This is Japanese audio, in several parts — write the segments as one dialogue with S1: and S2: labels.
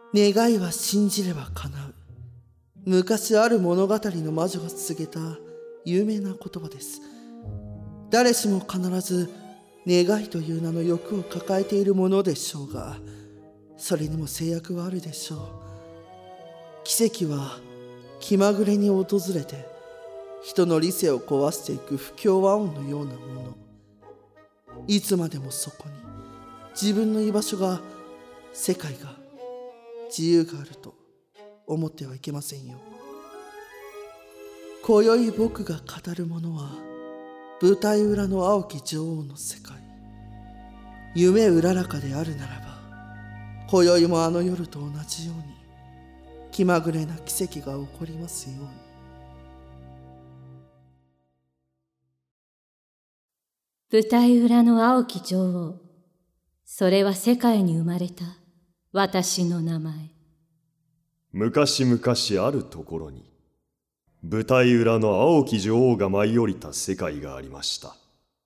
S1: 願いは信じれば叶う。昔ある物語の魔女が告げた有名な言葉です。誰しも必ず願いという名の欲を抱えているものでしょうが、それにも制約はあるでしょう。奇跡は気まぐれに訪れて人の理性を壊していく不協和音のようなもの。いつまでもそこに自分の居場所が、世界が、自由があると思ってはいけませんよ。今宵僕が語るものは舞台裏の青き女王の世界。夢うららかであるならば、今宵もあの夜と同じように気まぐれな奇跡が起こりますように。
S2: 舞台裏の青き女王、それは世界に生まれた私の名前。
S3: 昔々あるところに、舞台裏の青き女王が舞い降りた世界がありました。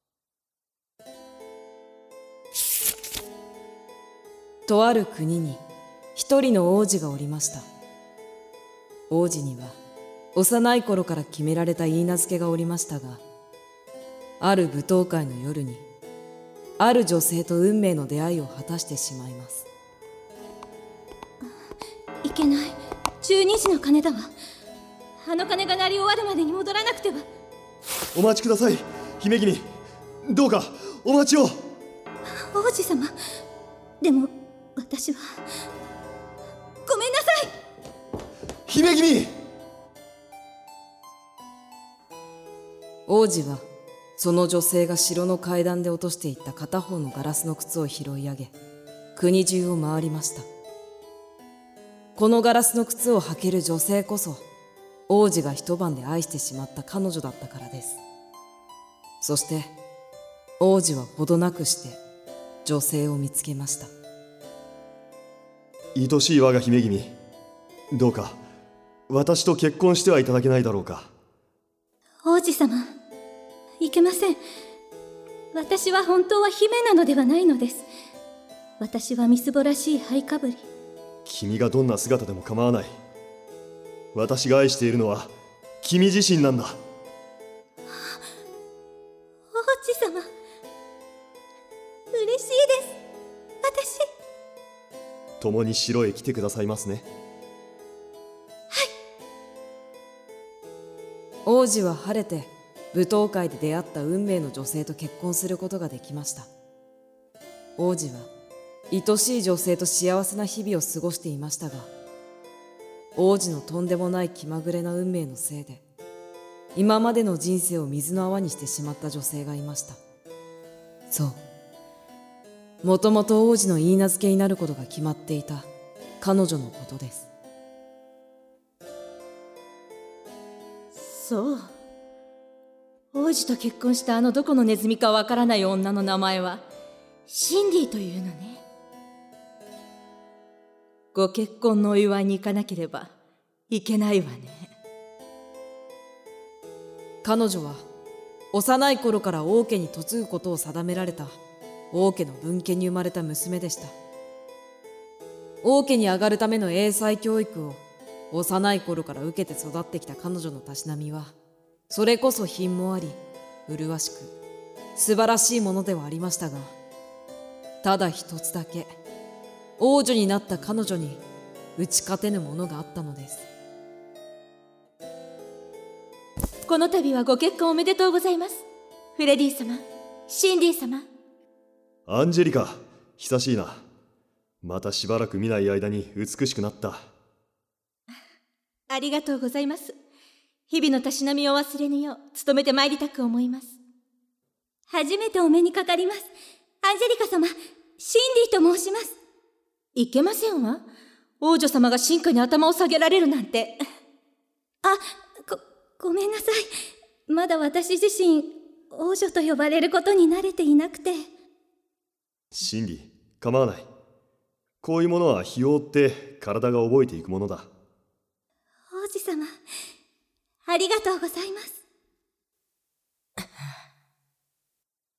S4: とある国に一人の王子がおりました。王子には幼い頃から決められた許嫁がおりましたが、ある舞踏会の夜にある女性と運命の出会いを果たしてしまいます。
S2: いけない、12時の鐘だわ。あの鐘が鳴り終わるまでに戻らなくては。
S3: お待ちください、姫君。どうかお待ちを。
S2: 王子様、でも私は。ごめんなさい。
S3: 姫君。
S4: 王子はその女性が城の階段で落としていった片方のガラスの靴を拾い上げ、国中を回りました。このガラスの靴を履ける女性こそ、王子が一晩で愛してしまった彼女だったからです。そして王子はほどなくして女性を見つけました。
S3: 愛しい我が姫君、どうか私と結婚してはいただけないだろうか。
S2: 王子様、いけません。私は本当は姫なのではないのです。私はみすぼらしい灰かぶり。
S3: 君がどんな姿でも構わない。私が愛しているのは君自身なんだ。
S2: 王子様、嬉しいです。
S3: 共に城へ来てくださいますね。
S4: 王子は晴れて舞踏会で出会った運命の女性と結婚することができました。王子は愛しい女性と幸せな日々を過ごしていましたが、王子のとんでもない気まぐれな運命のせいで、今までの人生を水の泡にしてしまった女性がいました。そう、もともと王子の許嫁になることが決まっていた彼女のことです。
S2: そう、王子と結婚したあのどこのネズミかわからない女の名前はシンディというのね。ご結婚のお祝いに行かなければいけないわね。
S4: 彼女は幼い頃から王家に嫁ぐことを定められた王家の分家に生まれた娘でした。王家に上がるための英才教育を幼い頃から受けて育ってきた彼女のたしなみは、それこそ品もあり麗しく素晴らしいものではありましたが、ただ一つだけ王女になった彼女に打ち勝てぬものがあったのです。
S2: この度はご結婚おめでとうございます、フレディ様、シンディ様。
S3: アンジェリカ、久しいな。またしばらく見ない間に美しくなった。
S2: ありがとうございます。日々のたしなみを忘れぬよう努めてまいりたく思います。初めてお目にかかります、アンジェリカ様、シンディと申します。いけませんわ、王女様が臣下に頭を下げられるなんて。ごめんなさい。まだ私自身王女と呼ばれることに慣れていなくて。
S3: シンディ、構わない。こういうものは日を追って体が覚えていくものだ。
S2: 王子様、ありがとうございます。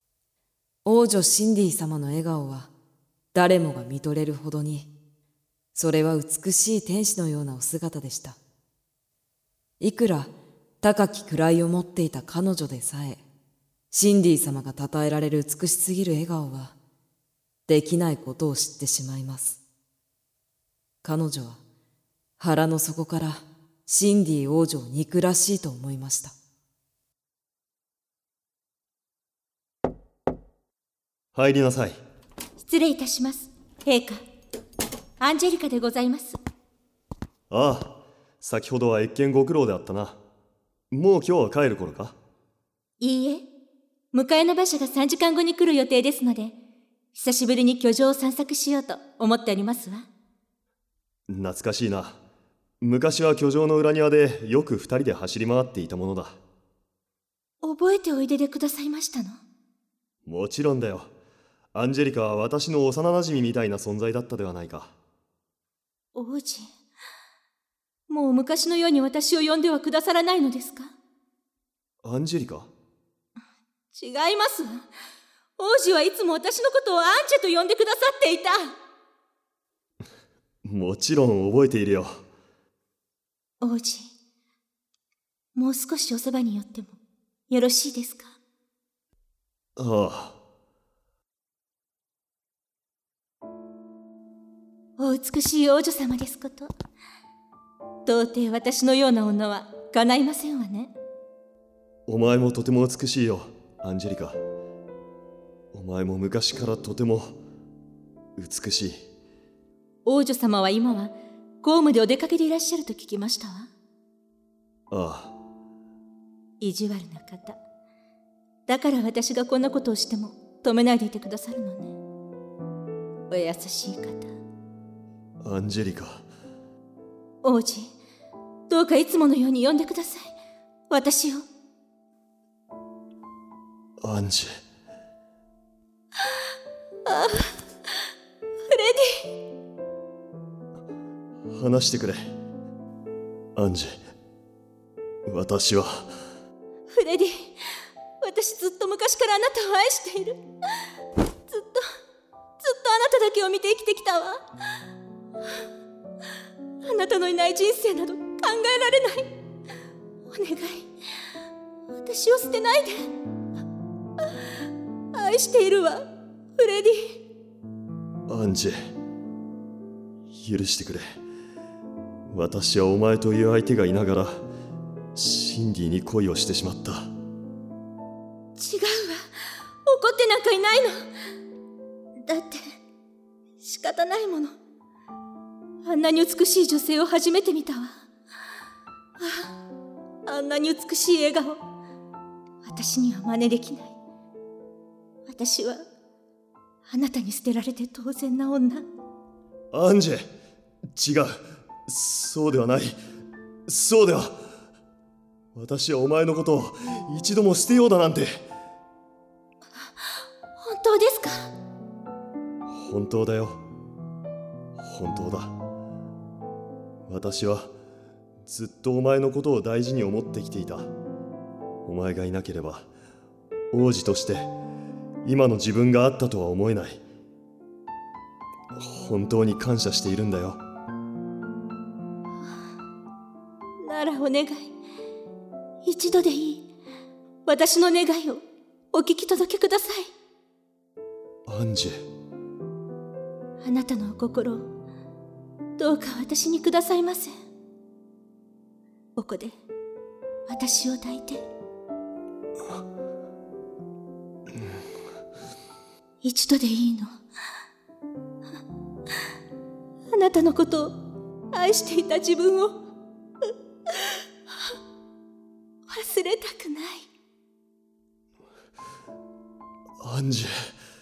S4: 王女シンディ様の笑顔は誰もが見とれるほどにそれは美しい天使のようなお姿でした。いくら高き位を持っていた彼女でさえ、シンディ様が称えられる美しすぎる笑顔は、できないことを知ってしまいます。彼女は腹の底からシンディ王女を憎らしいと思いました。
S3: 入りなさい。
S2: 失礼いたします、陛下。アンジェリカでございます。
S3: ああ、先ほどは謁見ご苦労であったな。もう今日は帰る頃か？
S2: いいえ、迎えの馬車が3時間後に来る予定ですので、久しぶりに居城を散策しようと思っておりますわ。
S3: 懐かしいな。昔は居城の裏庭でよく2人で走り回っていたものだ。
S2: 覚えておいででくださいましたの？
S3: もちろんだよ。アンジェリカは私の幼なじみみたいな存在だったではないか。
S2: 王子、もう昔のように私を呼んではくださらないのですか？
S3: アンジェリカ？
S2: 違います。王子はいつも私のことをアンチェと呼んでくださっていた。
S3: もちろん覚えているよ。
S2: 王子、もう少しおそばに寄ってもよろしいですか？
S3: ああ。
S2: お美しい王女様ですこと。到底私のような女は叶いませんわね。
S3: お前もとても美しいよ、アンジェリカ。お前も昔からとても美しい。
S2: 王女様は今は公務でお出かけでいらっしゃると聞きましたわ。
S3: ああ。
S2: 意地悪な方。だから私がこんなことをしても止めないでいてくださるのね。お優しい方。
S3: アンジェリカ。
S2: 王子、どうかいつものように呼んでください。私を。
S3: アンジェ。
S2: ああ、フレディ。
S3: 話してくれ。アンジェ。私は。
S2: フレディ、私ずっと昔からあなたを愛している。ずっとあなただけを見て生きてきたわ。あなたのいない人生など考えられない。お願い、私を捨てないで。愛しているわ、フレディ。
S3: アンジェ、許してくれ。私はお前という相手がいながらシンディに恋をしてしまった。
S2: 違うわ、怒ってなんかいないの。だって仕方ないもの。あんなに美しい女性を初めて見たわ。あんなに美しい笑顔、私には真似できない。私はあなたに捨てられて当然な女。
S3: アンジェ、違う。そうではない。そうでは。私はお前のことを一度も捨てようだなんて。
S2: 本当ですか？
S3: 本当だよ。本当だ。私はずっとお前のことを大事に思ってきていた。お前がいなければ王子として今の自分があったとは思えない。本当に感謝しているんだよ。
S2: ならお願い、一度でいい。私の願いをお聞き届けください。
S3: アンジェ。
S2: あなたのお心をどうか私にくださいませ。ここで私を抱いて。一度でいいの。あなたのことを愛していた自分を忘れたくない。
S3: アンジェ。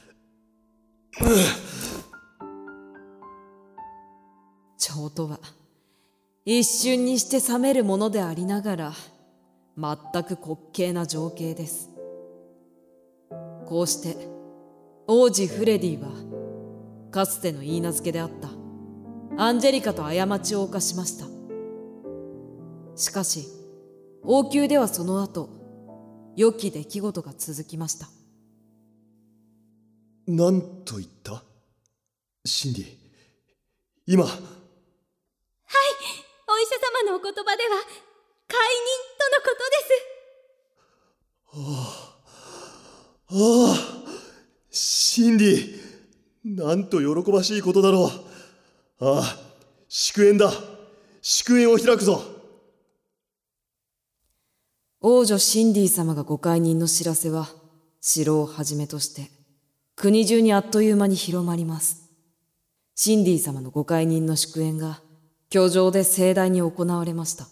S4: 情とは一瞬にして冷めるものでありながら全く滑稽な情景です。こうして王子フレディはかつての言い名付けであったアンジェリカと過ちを犯しました。しかし王宮ではその後良き出来事が続きました。
S3: 何と言った？シンディ、今
S2: のお言葉では解任とのことです。
S3: ああ、シンディ、なんと喜ばしいことだろう。ああ、祝宴だ。祝宴を開くぞ。
S4: 王女シンディ様がご解任の知らせは、城をはじめとして国中にあっという間に広まります。シンディ様のご解任の祝宴が居城で盛大に行われました。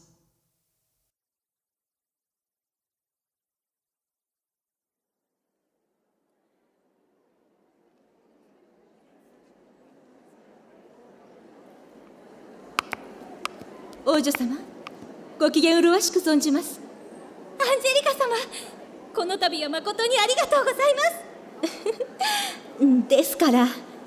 S2: 王女様、ご機嫌麗しく存じます。アンジェリカ様、この度は誠にありがとうございますですから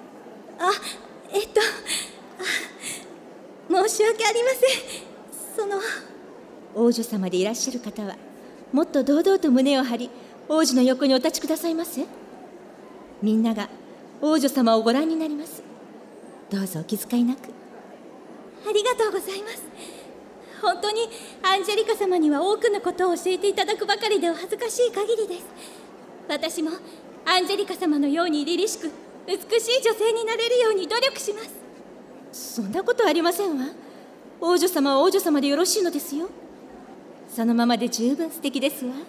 S2: 申し訳ありません。王女様でいらっしゃる方はもっと堂々と胸を張り、王子の横にお立ちくださいませ。みんなが王女様をご覧になります。どうぞお気遣いなく。ありがとうございます。本当にアンジェリカ様には多くのことを教えていただくばかりでお恥ずかしい限りです。私もアンジェリカ様のように凛々しく美しい女性になれるように努力します。そんなことありませんわ。王女様は王女様でよろしいのですよ。そのままで十分素敵ですわ。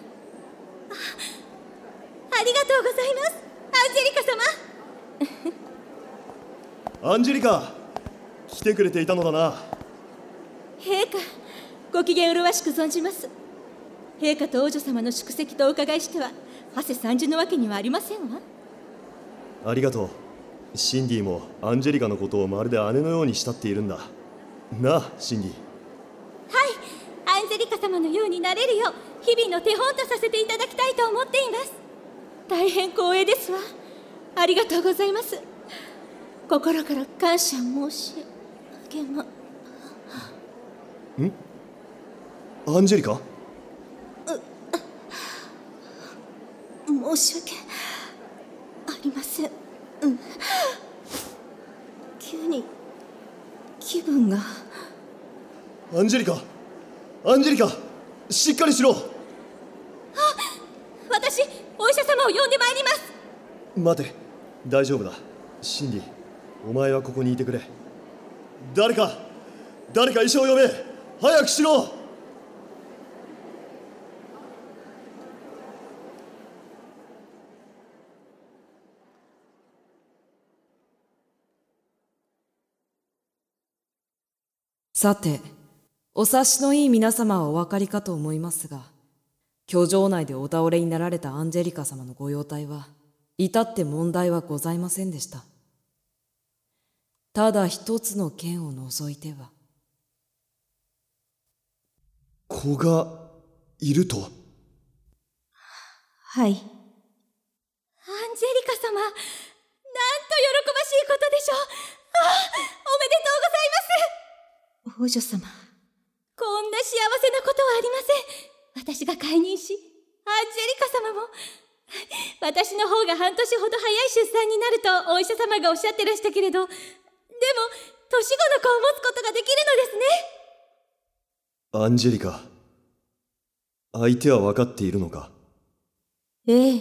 S2: ありがとうございます、アンジェリカ様。
S3: アンジェリカ、来てくれていたのだな。
S2: 陛下、ご機嫌麗しく存じます。陛下と王女様の宿席とお伺いしては馳せ参じのわけにはありませんわ。
S3: ありがとう。シンディもアンジェリカのことをまるで姉のように慕っているんだなあ、シンディ。
S2: はい、アンジェリカ様のようになれるよう日々の手本とさせていただきたいと思っています。大変光栄ですわ。ありがとうございます。心から感謝申し上げま。
S3: アンジェリカ？
S2: 申し訳ありません。急に気分が。
S3: アンジェリカ、アンジェリカ、しっかりしろ。
S2: 私、お医者様を呼んでまいります。
S3: 待て、大丈夫だ。シンディ、お前はここにいてくれ。誰か医者を呼べ。早くしろ。
S4: さて、お察しのいい皆様はお分かりかと思いますが、居城内でお倒れになられたアンジェリカ様のご容体は至って問題はございませんでした。ただ一つの件を除いては。
S3: 子がいると？
S2: はい。アンジェリカ様、なんと喜ばしいことでしょう。おめでとうございます。王女様、こんな幸せなことはありません。私が解任し、アンジェリカ様も。私の方が半年ほど早い出産になるとお医者様がおっしゃってらしたけれど、でも年子の子を持つことができるのですね。
S3: アンジェリカ、相手は分かっているのか？
S2: ええ。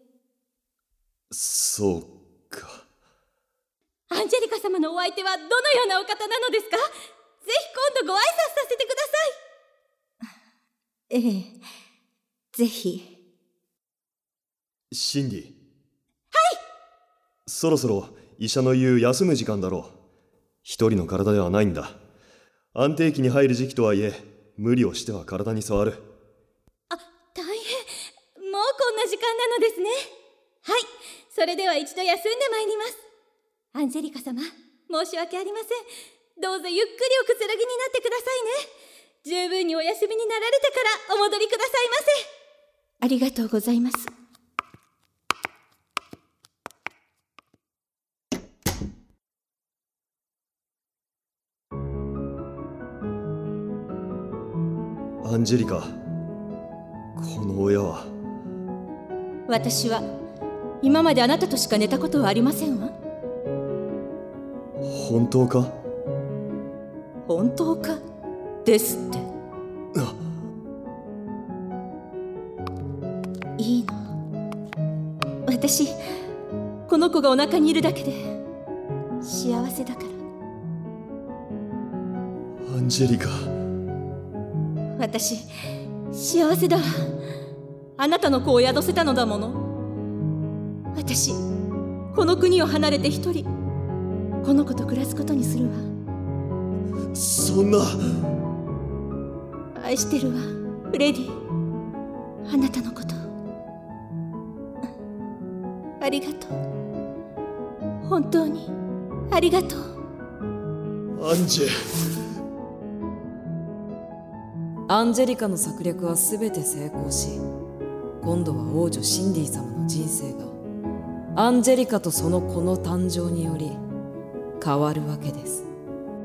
S3: そうか。
S2: アンジェリカ様のお相手はどのようなお方なのですか？ぜひ今度ご挨拶させてください。ええ、ぜひ。
S3: シンディ。はい。そろそろ医者の言う休む時間だろう。一人の体ではないんだ。安定期に入る時期とはいえ、無理をしては体に触る。
S2: 大変。もうこんな時間なのですね。はい、それでは一度休んでまいります。アンジェリカ様、申し訳ありません。どうぞゆっくりおくつろぎになってくださいね。十分にお休みになられてからお戻りくださいませ。ありがとうございます。
S3: アンジェリカ、この親は。
S2: 私は今まであなたとしか寝たことはありませんわ。
S3: 本当か？
S2: 本当か？ ですって。
S3: あ、
S2: いいの。私、この子がお腹にいるだけで幸せだから。
S3: アンジェリカ。
S2: 私、幸せだわ。あなたの子を宿せたのだもの。私、この国を離れて一人、この子と暮らすことにするわ。
S3: そんな。
S2: 愛してるわ、フレディ。あなたのこと。ありがとう。本当にありがとう。
S3: アンジェ。
S4: アンジェリカの策略はすべて成功し、今度は王女シンディ様の人生がアンジェリカとその子の誕生により変わるわけです。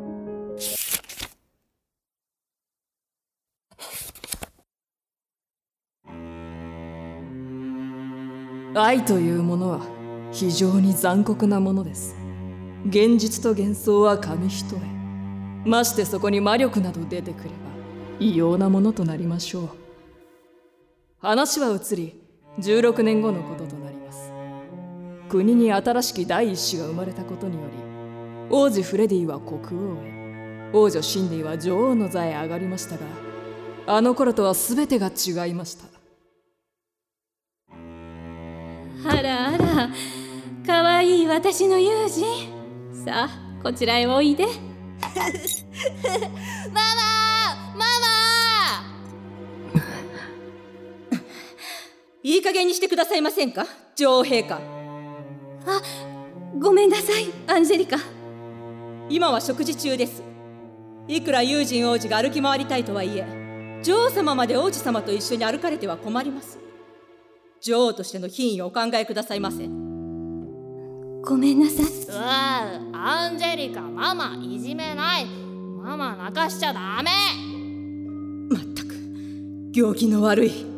S5: 愛というものは非常に残酷なものです。現実と幻想は紙一重。ましてそこに魔力など出てくれば異様なものとなりましょう。話は移り16年後のこととなります。国に新しき第一子が生まれたことにより、王子フレディは国王へ、王女シンディは女王の座へ上がりましたが、あの頃とは全てが違いました。
S2: あらあら、かわいい私の友人。さあ、こちらへおいで。
S6: ママ
S2: いい加減にしてくださいませんか、女王陛下。あ、ごめんなさい、アンジェリカ。今は食事中です。いくらユージン王子が歩き回りたいとはいえ、女王様まで王子様と一緒に歩かれては困ります。女王としての品位をお考えくださいませ。ごめんなさい。
S6: アンジェリカ、ママいじめない。ママ泣かしちゃダメ。
S2: まったく行儀の悪い。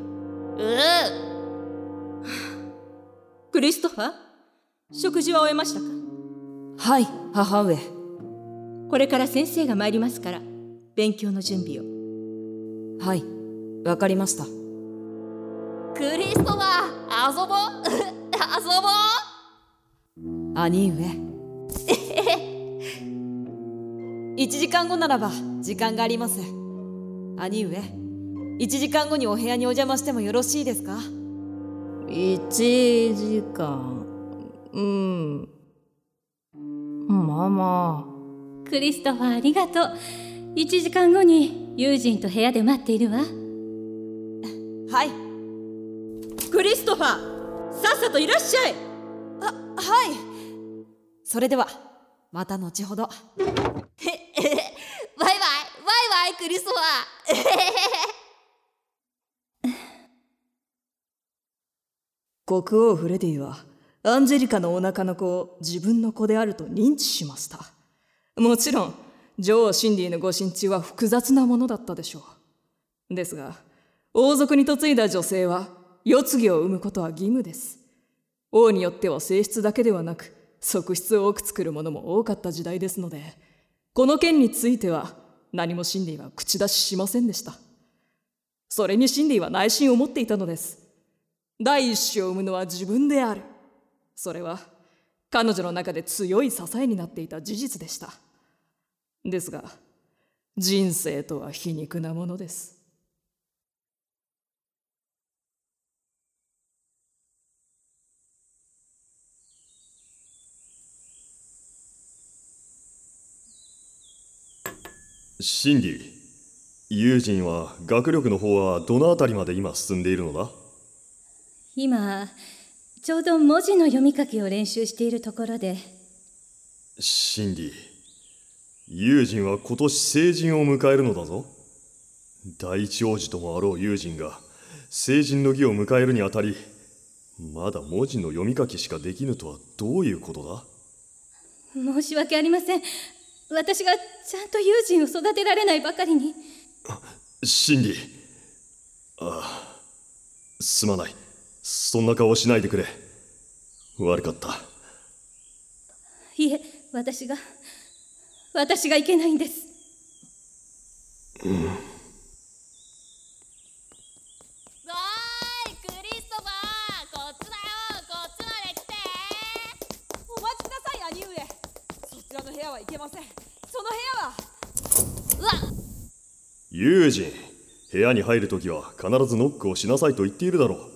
S2: クリストファー、食事は終えましたか？
S4: はい、母上。
S2: これから先生が参りますから勉強の準備を。
S4: はい、わかりました。
S6: クリストファー、遊ぼう遊ぼう。
S4: 兄上。1時間後ならば時間があります。兄上、1時間後にお部屋にお邪魔してもよろしいですか
S5: 1時間。ママ。
S2: クリストファー、ありがとう。1時間後に友人と部屋で待っているわ。
S4: はい。
S2: クリストファー、さっさといらっしゃい。
S4: はい。それではまた後ほど。
S6: バイバイバイバイクリストファ
S5: ー。国王フレディはアンジェリカのお腹の子を自分の子であると認知しました。もちろん女王シンディのご心中は複雑なものだったでしょう。ですが王族に嫁いだ女性は世継ぎを産むことは義務です。王によっては正室だけではなく側室を多く作るものも多かった時代ですので、この件については何もシンディは口出ししませんでした。それにシンディは内心を持っていたのです。第一子を産むのは自分である。それは彼女の中で強い支えになっていた事実でした。ですが人生とは皮肉なものです。
S3: シンディ、ユージンは学力の方はどのあたりまで今進んでいるのだ？
S2: 今ちょうど文字の読み書きを練習しているところで。
S3: シンディ、ユージンは今年成人を迎えるのだぞ。第一王子ともあろうユージンが成人の儀を迎えるにあたり、まだ文字の読み書きしかできぬとはどういうことだ？
S2: 申し訳ありません。私がちゃんと友人を育てられないばかりに。
S3: シンディ、すまない。そんな顔をしないでくれ。悪かった。
S2: いえ、私がいけないんです。
S6: クリストファー、こっちだよ、こっちまで来て。
S4: お待ちください、兄上。そちらの部屋は行けません。その部屋は。
S6: うわっ、
S3: ユージン、部屋に入るときは必ずノックをしなさいと言っているだろう。
S6: パ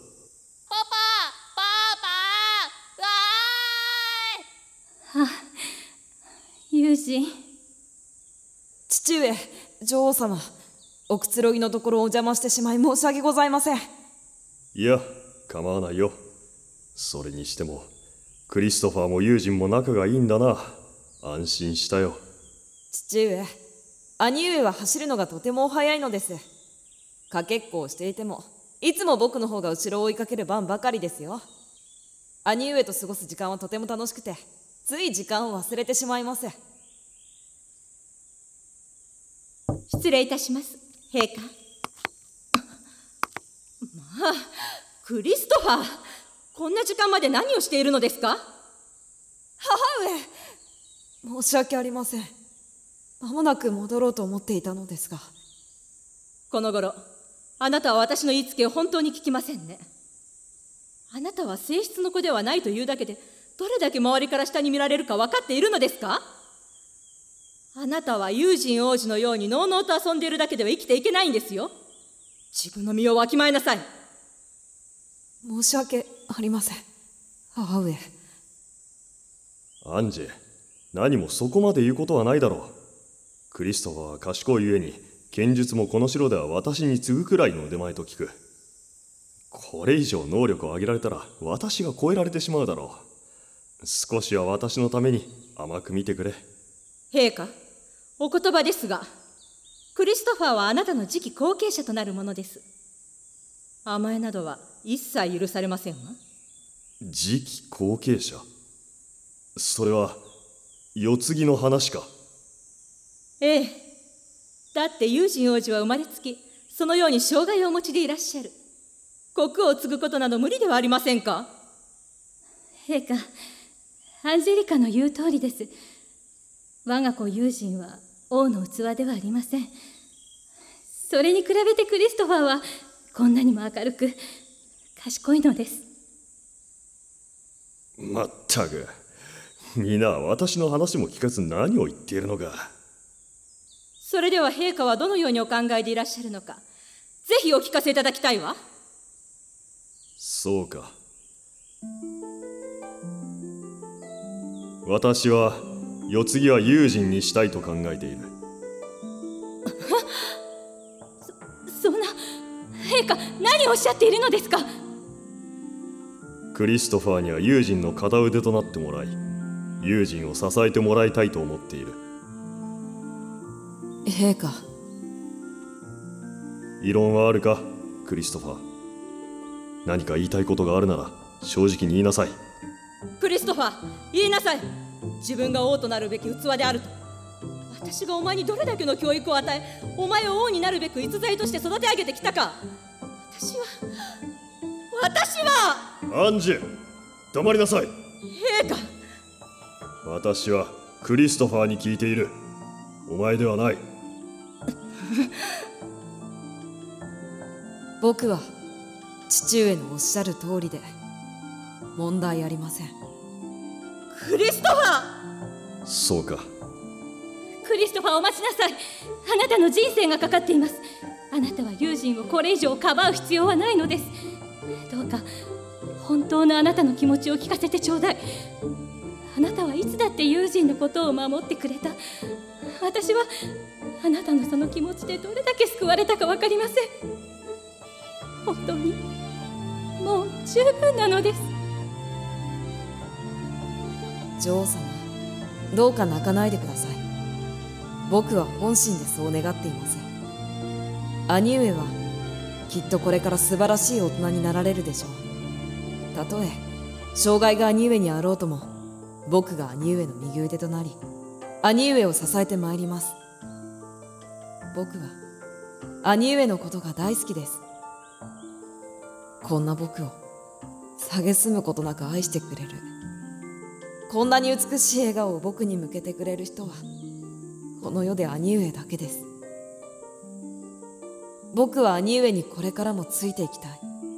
S6: パ、わ
S2: 友人。
S4: 父上、女王様、おくつろぎのところお邪魔してしまい申し訳ございません。
S3: いや、構わないよ。それにしてもクリストファーもユージンも仲がいいんだな。安心したよ。
S4: 父上、兄上は走るのがとてもお早いのです。かけっこをしていてもいつも僕の方が後ろを追いかける番ばかりですよ。兄上と過ごす時間はとても楽しくて、つい時間を忘れてしまいます。
S2: 失礼いたします、陛下。まあ、クリストファー、こんな時間まで何をしているのですか？
S4: 母上、申し訳ありません。間もなく戻ろうと思っていたのですが。
S2: この頃、あなたは私の言いつけを本当に聞きませんね。あなたは正室の子ではないというだけで、どれだけ周りから下に見られるか分かっているのですか？あなたはユージン王子のようにのうのうと遊んでいるだけでは生きていけないんですよ。自分の身をわきまえなさい。
S4: 申し訳ありません、母上。
S3: アンジェ、何もそこまで言うことはないだろう。クリストファーは賢いゆえに剣術もこの城では私に次ぐくらいの腕前と聞く。これ以上能力を上げられたら私が超えられてしまうだろう。少しは私のために甘く見てくれ。
S2: 陛下、お言葉ですが、クリストファーはあなたの次期後継者となるものです。甘えなどは一切許されませんわ。
S3: 次期後継者？それは世継ぎの話か？
S2: ええ。だってユージン王子は生まれつきそのように障害をお持ちでいらっしゃる。国を継ぐことなど無理ではありませんか？陛下、アンジェリカの言う通りです。我が子ユージンは王の器ではありません。それに比べてクリストファーはこんなにも明るく賢いのです。
S3: まったく、皆私の話も聞かず何を言っているのか。
S2: それでは陛下はどのようにお考えでいらっしゃるのか、ぜひお聞かせいただきたいわ。
S3: そうか。私は世継ぎはユージンにしたいと考えている。
S2: そんな、陛下、何をおっしゃっているのですか？
S3: クリストファーにはユージンの片腕となってもらい、ユージンを支えてもらいたいと思っている。
S4: 陛下。
S3: 異論はあるか、クリストファー。何か言いたいことがあるなら正直に言いなさい。
S2: クリストファー、言いなさい。自分が王となるべき器であると。私がお前にどれだけの教育を与え、お前を王になるべく逸材として育て上げてきたか。私は
S3: アンジェ、黙りなさい。
S2: 陛下。
S3: 私はクリストファーに聞いている。お前ではない。
S4: 僕は父上のおっしゃる通りで問題ありません。
S2: クリストファー。
S3: そうか。
S2: クリストファー、お待ちなさい。あなたの人生がかかっています。あなたはユージンをこれ以上かばう必要はないのです。どうか本当のあなたの気持ちを聞かせてちょうだい。あなたはいつだってユージンのことを守ってくれた。私はあなたのその気持ちでどれだけ救われたか分かりません。本当にもう十分なのです。
S4: 女王様、どうか泣かないでください。僕は本心でそう願っていません。兄上はきっとこれから素晴らしい大人になられるでしょう。たとえ障害が兄上にあろうとも、僕が兄上の右腕となり、兄上を支えてまいります。僕は兄上のことが大好きです。こんな僕を蔑むことなく愛してくれる、こんなに美しい笑顔を僕に向けてくれる人はこの世で兄上だけです。 僕は兄上にこれからもついていきたい。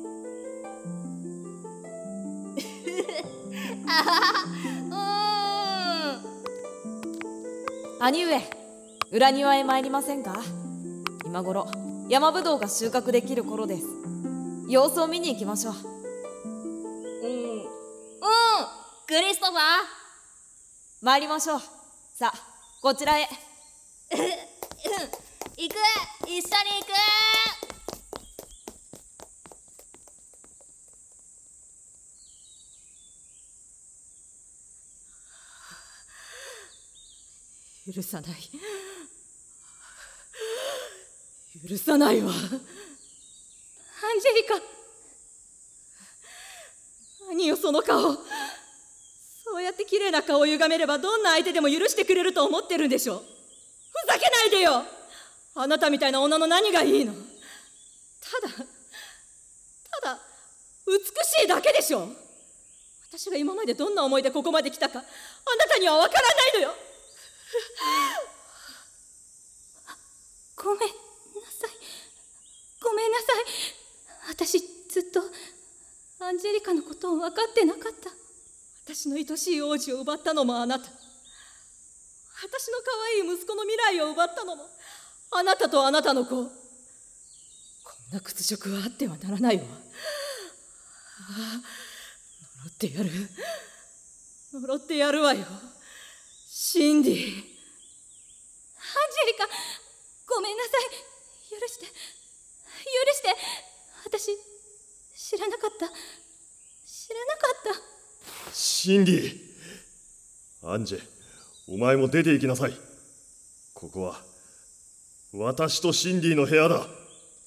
S4: 兄上、裏庭へ参りませんか？今頃山ぶどうが収穫できる頃です。様子を見に行きましょう。
S6: クリストファー、
S4: 参りましょう。さあ、こちらへ。
S6: 行く、一緒に行く。
S5: 許さない。許さないわ。アンジェリカ。何よその顔。そうやって綺麗な顔を歪めればどんな相手でも許してくれると思ってるんでしょ。ふざけないでよ。あなたみたいな女の何がいいの。ただ美しいだけでしょ。私が今までどんな思いでここまで来たかあなたには分からないのよ。
S2: ごめんなさい。ごめんなさい。私ずっとアンジェリカのことを分かってなかった。
S5: 私の愛しい王子を奪ったのもあなた。私の可愛い息子の未来を奪ったのもあなたとあなたの子。こんな屈辱はあってはならないわ。呪ってやる。呪ってやるわよ。シンディ。
S2: アンジェリカ、ごめんなさい。許して私知らなかった。
S3: シンディ、アンジェ、お前も出て行きなさい。ここは私とシンディの部屋だ。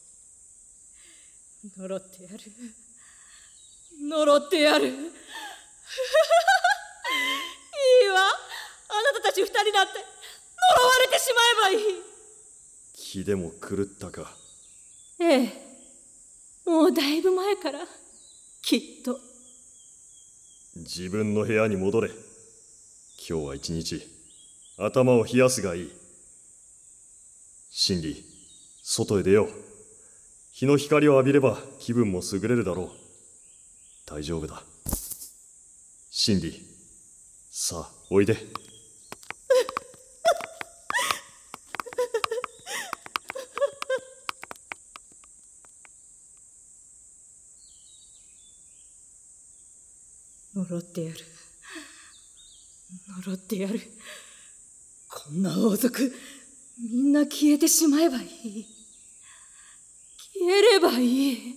S5: 呪ってやる。呪ってやる。いいわ。あなたたち二人だって呪われてしまえばいい。
S3: 気でも狂ったか。
S5: ええ、もうだいぶ前からきっと。
S3: 自分の部屋に戻れ。今日は一日頭を冷やすがいい。シンディ、外へ出よう。日の光を浴びれば気分も優れるだろう。大丈夫だ。シンディ、さあおいで。
S5: 呪ってやる。呪ってやる。こんな王族みんな消えてしまえばいい。消えればいい。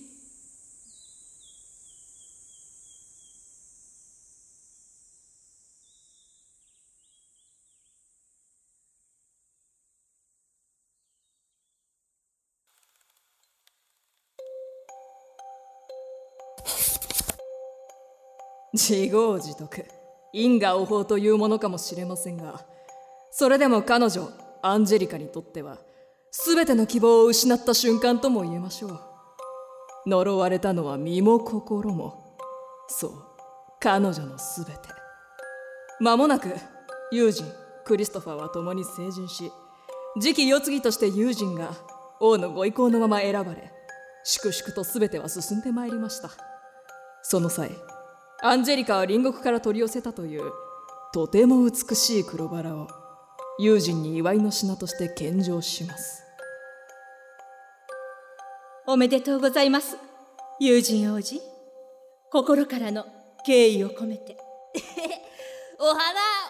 S5: 自業自得、因果応報というものかもしれませんが、それでも彼女アンジェリカにとっては全ての希望を失った瞬間とも言えましょう。呪われたのは身も心も、そう彼女の全て。間もなくユージン、クリストファーは共に成人し、次期世継ぎとしてユージンが王のご意向のまま選ばれ、粛々と全ては進んでまいりました。その際アンジェリカは隣国から取り寄せたというとても美しい黒バラをユージンに祝いの品として献上します。
S2: おめでとうございます、ユージン王子。心からの敬意を込めて。
S6: お花。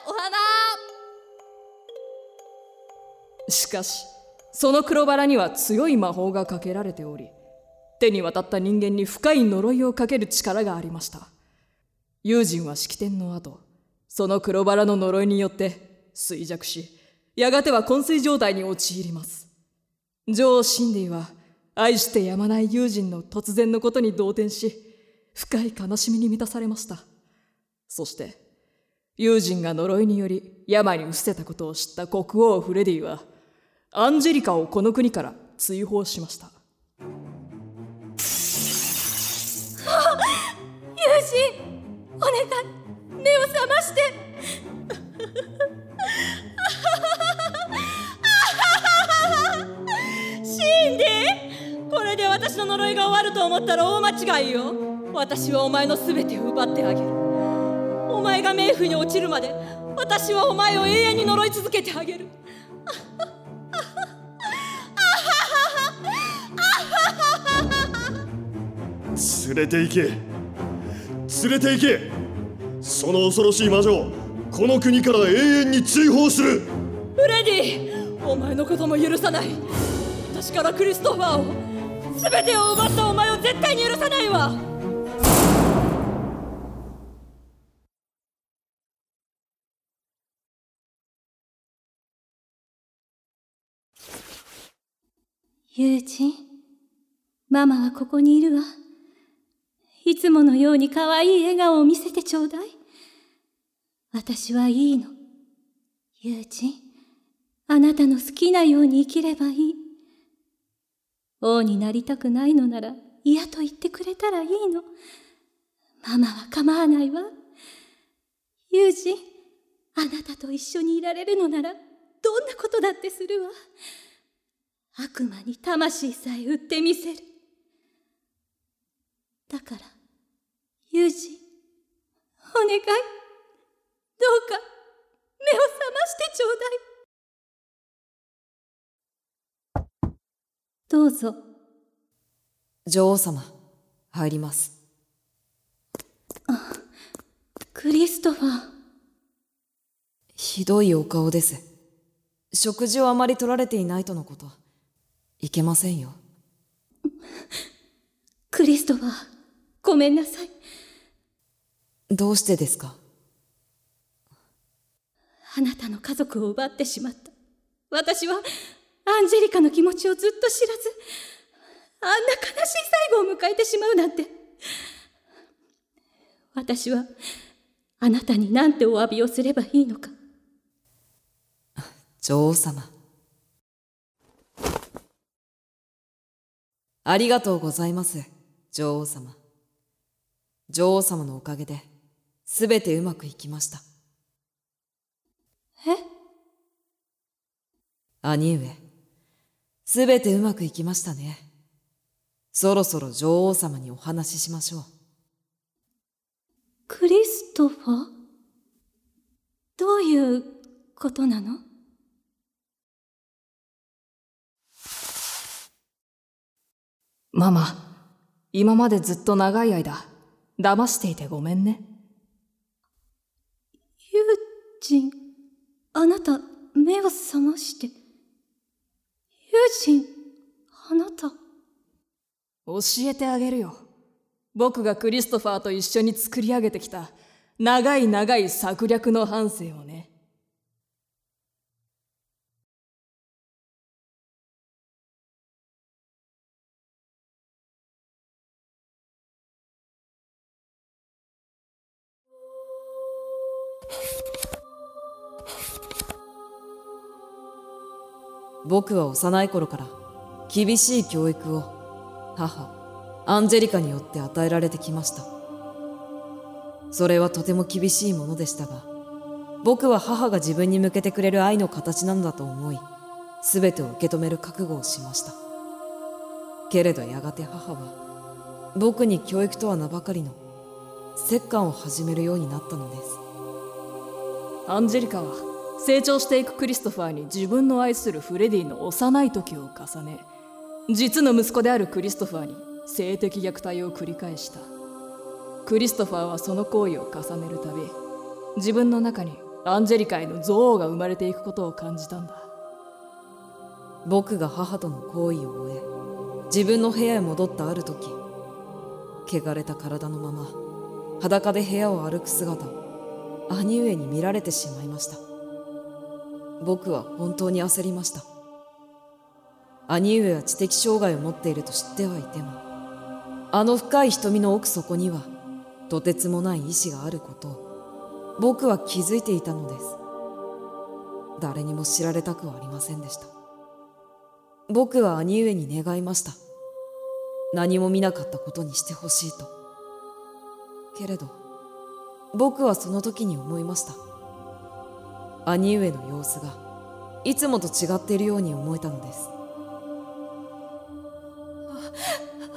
S5: しかしその黒バラには強い魔法がかけられており、手に渡った人間に深い呪いをかける力がありました。ユージンは式典の後、その黒バラの呪いによって衰弱し、やがては昏睡状態に陥ります。女王シンディは愛してやまないユージンの突然のことに動転し、深い悲しみに満たされました。そしてユージンが呪いにより病に伏せたことを知った国王フレディはアンジェリカをこの国から追放しました。
S2: ユージン、お願い、目を覚まして。シンディ、
S4: 私の呪いが終わると思ったら大間違いよ。私はお前のすべてを奪ってあげる。お前が冥府に落ちるまで私はお前を永遠に呪い続けてあげる。
S3: 連れて行け、連れて行け。その恐ろしい魔女をこの国から永遠に追放する。
S4: フレディ、お前のことも許さない。私からクリストファーを、全てを奪ったお前を絶対に許さないわ。
S2: 友人、ママはここにいるわ。いつものように可愛い笑顔を見せてちょうだい。私はいいの。友人、あなたの好きなように生きればいい。王になりたくないのなら嫌と言ってくれたらいいの。ママは構わないわ。友人、あなたと一緒にいられるのならどんなことだってするわ。悪魔に魂さえ売ってみせる。だから友人、お願い、どうか目を覚ましてちょうだい。どうぞ。
S4: 女王様、入ります。
S2: クリストファー。
S4: ひどいお顔です。食事をあまり取られていないとのこと。いけませんよ。
S2: クリストファー、ごめんなさい。
S4: どうしてですか？
S2: あなたの家族を奪ってしまった。私はアンジェリカの気持ちをずっと知らず、あんな悲しい最後を迎えてしまうなんて。私はあなたになんてお詫びをすればいいのか。
S4: 女王様、ありがとうございます。女王様。女王様のおかげで全てうまくいきました。
S2: え？
S4: 兄上、全てうまくいきましたね。そろそろ女王様にお話ししましょう。
S2: クリストファー？どういうことなの？
S5: ママ、今までずっと長い間騙していてごめんね。
S2: 友人、あなた目を覚まして。友人、あなた。
S5: 教えてあげるよ。僕がクリストファーと一緒に作り上げてきた長い長い策略の半生をね。
S4: 僕は幼い頃から厳しい教育を母アンジェリカによって与えられてきました。それはとても厳しいものでしたが、僕は母が自分に向けてくれる愛の形なのだと思い、全てを受け止める覚悟をしました。けれどやがて母は僕に教育とは名ばかりの折檻を始めるようになったのです。
S5: アンジェリカは成長していくクリストファーに自分の愛するフレディの幼い時を重ね、実の息子であるクリストファーに性的虐待を繰り返した。クリストファーはその行為を重ねるたび、自分の中にアンジェリカへの憎悪が生まれていくことを感じたんだ。
S4: 僕が母との行為を終え、自分の部屋へ戻ったある時、汚れた体のまま裸で部屋を歩く姿を兄上に見られてしまいました。僕は本当に焦りました。兄上は知的障害を持っていると知ってはいても、あの深い瞳の奥底にはとてつもない意志があることを僕は気づいていたのです。誰にも知られたくはありませんでした。僕は兄上に願いました。何も見なかったことにしてほしいと。けれど僕はその時に思いました。兄上の様子がいつもと違っているように思えたのです。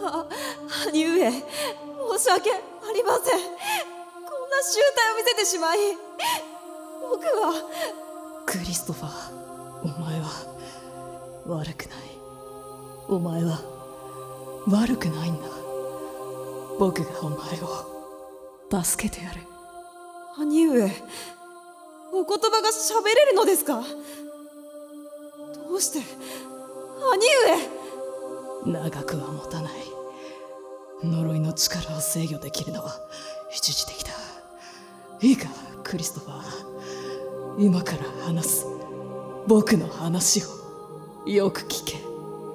S4: 兄上、申し訳ありません。こんな醜態を見せてしまい、僕は。
S5: クリストファー、お前は悪くない。お前は悪くないんだ。僕がお前を助けてやる。
S4: 兄上、お言葉が喋れるのですか？どうして？兄上。
S5: 長くは持たない。呪いの力を制御できるのは一時的だ。いいか、クリストファー、今から話す僕の話をよく聞け。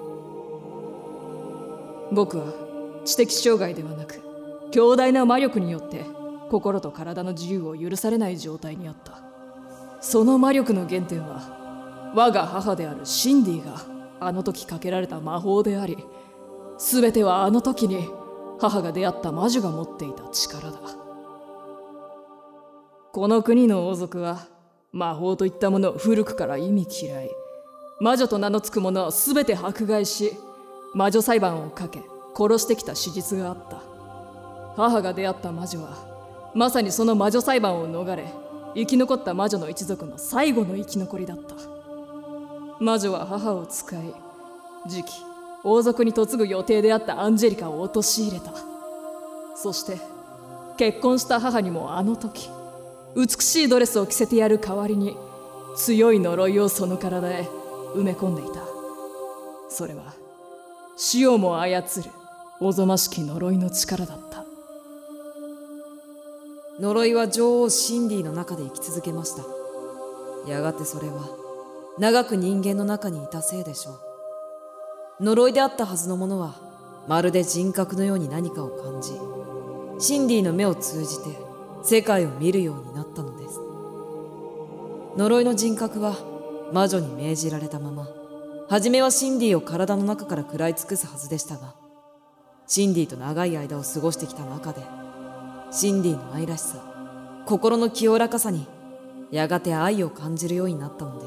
S5: 僕は知的障害ではなく、強大な魔力によって心と体の自由を許されない状態にあった。その魔力の原点は我が母であるシンディがあの時かけられた魔法であり、すべてはあの時に母が出会った魔女が持っていた力だ。この国の王族は魔法といったものを古くから忌み嫌い、魔女と名の付く者はすべて迫害し、魔女裁判をかけ殺してきた史実があった。母が出会った魔女はまさにその魔女裁判を逃れ、生き残った魔女の一族の最後の生き残りだった。魔女は母を使い、次期王族に嫁ぐ予定であったアンジェリカを陥れた。そして結婚した母にもあの時、美しいドレスを着せてやる代わりに強い呪いをその体へ埋め込んでいた。それは死をも操るおぞましき呪いの力だった。
S4: 呪いは女王シンディの中で生き続けました。やがてそれは長く人間の中にいたせいでしょう。呪いであったはずのものはまるで人格のように何かを感じ、シンディの目を通じて世界を見るようになったのです。呪いの人格は魔女に命じられたまま、初めはシンディを体の中から食らい尽くすはずでしたが、シンディと長い間を過ごしてきた中で、シンディの愛らしさ、心の清らかさにやがて愛を感じるようになったのです。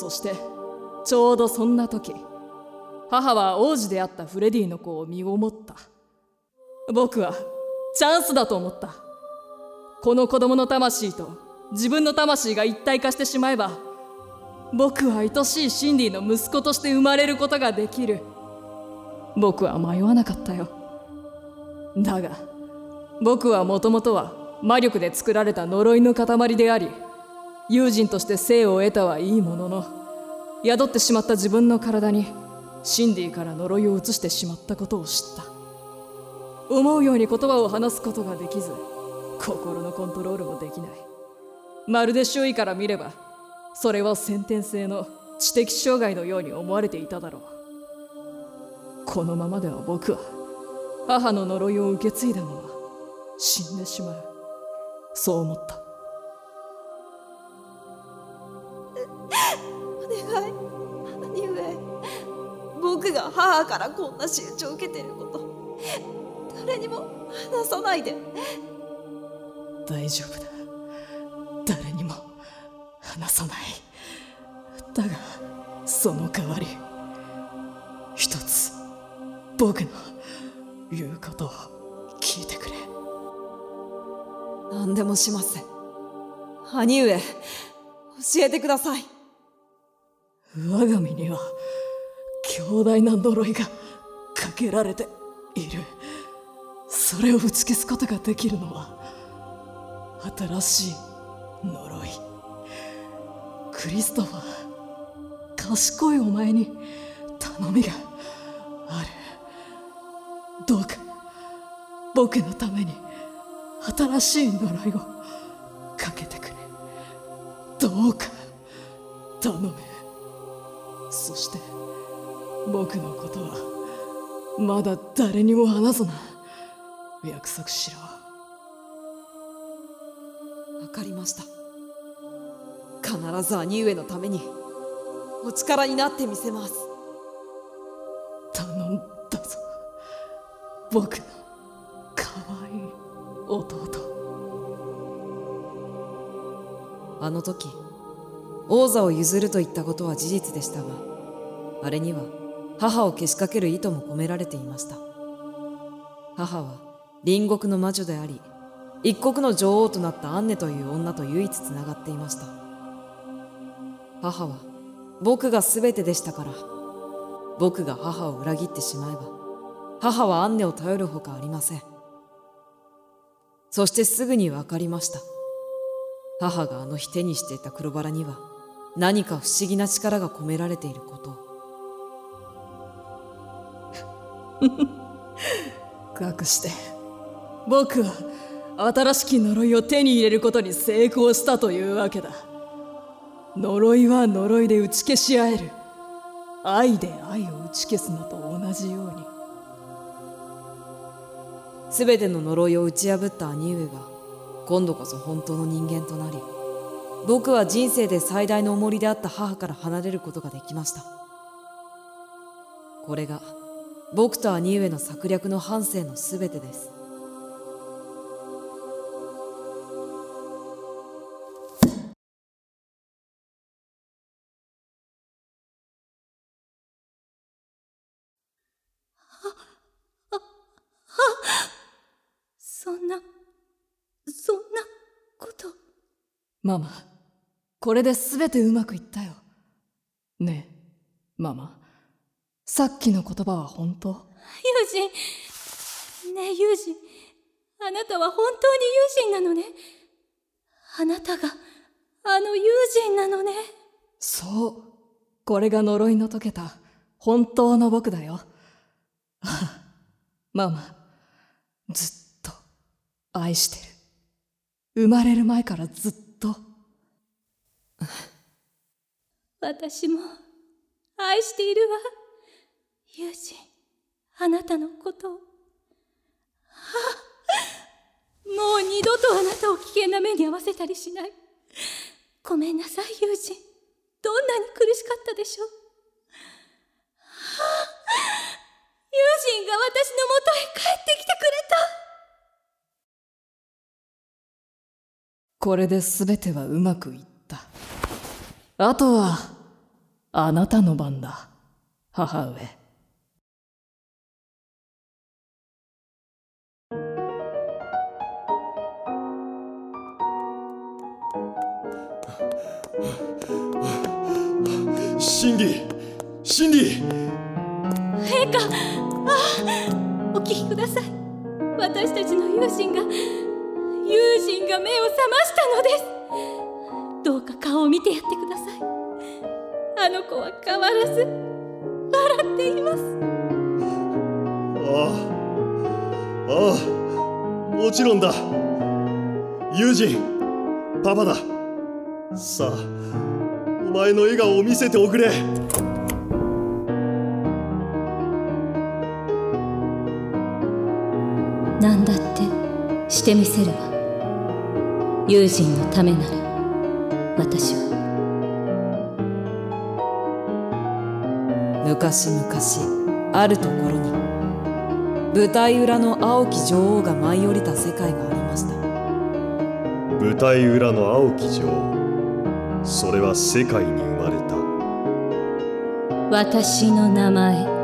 S5: そしてちょうどそんな時、母は王子であったフレディの子を身ごもった。僕はチャンスだと思った。この子供の魂と自分の魂が一体化してしまえば、僕は愛しいシンディの息子として生まれることができる。僕は迷わなかったよ。だが僕はもともとは魔力で作られた呪いの塊であり、友人として生を得たはいいものの、宿ってしまった自分の体にシンディから呪いを移してしまったことを知った。思うように言葉を話すことができず、心のコントロールもできない。まるで周囲から見ればそれは先天性の知的障害のように思われていただろう。このままでは僕は母の呪いを受け継いだまま死んでしまう。そう思った。
S4: お願い、兄上。僕が母からこんな仕打ちを受けていること、誰にも話さないで。
S5: 大丈夫だ。誰にも話さない。だがその代わり、一つ僕の言うことを聞いてくれ。
S4: 何でもします。兄上、教えてください。
S5: 我が身には強大な呪いがかけられている。それを打ち消すことができるのは新しい呪い。クリストファー、賢いお前に頼みがある。どうか僕のために新しい呪いをかけてくれ。どうか頼む。そして僕のことはまだ誰にも話すな。約束しろ。
S4: わかりました。必ず兄上のためにお力になってみせます。
S5: 頼んだぞ、僕のかわいい弟。
S4: あの時王座を譲るといったことは事実でしたが、あれには母をけしかける意図も込められていました。母は隣国の魔女であり、一国の女王となったアンネという女と唯一つながっていました。母は僕が全てでしたから、僕が母を裏切ってしまえば、母はアンネを頼るほかありません。そしてすぐに分かりました。母があの日手にしていた黒バラには何か不思議な力が込められていることを。
S5: 隠して僕は新しき呪いを手に入れることに成功したというわけだ。呪いは呪いで打ち消し合える。愛で愛を打ち消すのと同じように。
S4: すべての呪いを打ち破った兄上が今度こそ本当の人間となり、僕は人生で最大の重荷であった母から離れることができました。これが僕と兄上の策略の半生のすべてです。
S2: そんなこと。
S5: ママ、これで全てうまくいったよ。ねえ、ママ、さっきの言葉は本当？
S2: ユージン。ねえユージン、あなたは本当にユージンなのね。あなたがあのユージンなのね。
S5: そう、これが呪いの解けた本当の僕だよ。ママ、ずっと愛してる。生まれる前からずっと。
S2: 私も愛しているわ、ユージン、あなたのことを。もう二度とあなたを危険な目に遭わせたりしない。ごめんなさいユージン、どんなに苦しかったでしょう。ユージンが私のもとへ帰ってきてくれた。
S5: これで全てはうまくいった。あとはあなたの番だ、母上。
S3: シンディ、シンディ。
S2: 陛下、お聞きください。私たちの友人が目を覚ましたのです。どうか顔を見てやってください。あの子は変わらず笑っています。
S3: ああ、もちろんだ。ユージン、パパだ。さあ、お前の笑顔を見せておくれ。
S2: 何だってしてみせるわ。友人のためなら私は。
S4: 昔々あるところに舞台裏の青き女王が舞い降りた世界がありました。
S3: 舞台裏の青き女王、それは世界に生まれた。
S2: 私の名前